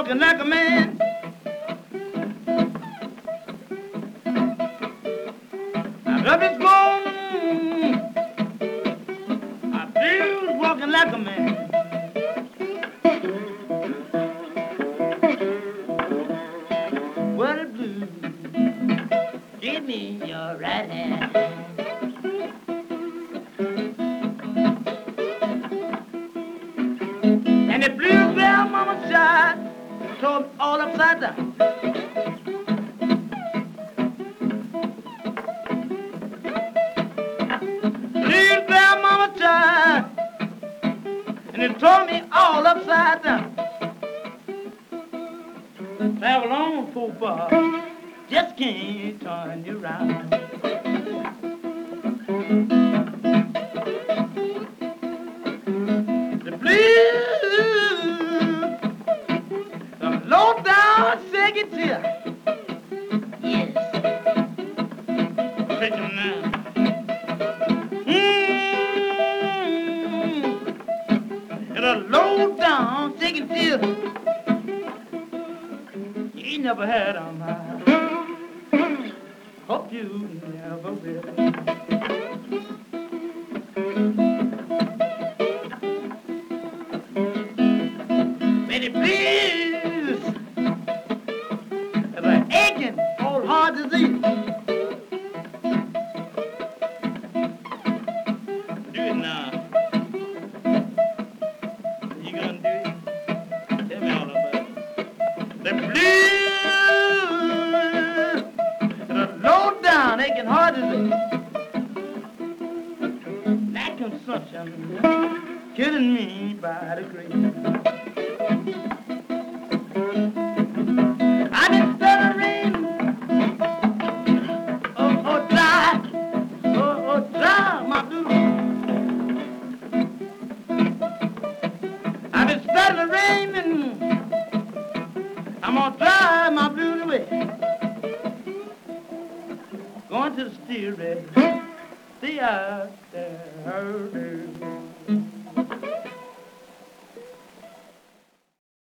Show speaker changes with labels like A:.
A: walking like a man. I love his gone. I feel walking like a man. What a blues. Give me your right hand. And the bluegrass mama shot told all upside down. Bluegrass mama shot and it tore me all upside down. Travel on so far, just can't turn you around. The blues, the low down second tier. Yes. Take them now. And a low down second tier. You never had on my. Hope you never will. Betty, please, an aching old heart disease. Do it now. You gonna do it? Tell me all about it. The blues, the low down aching heart disease. That consumption killing me by the grave. I've been stuttering, dry my blues. I've been stuttering, I'm gonna dry my blues away. Going to the steer, stay out there.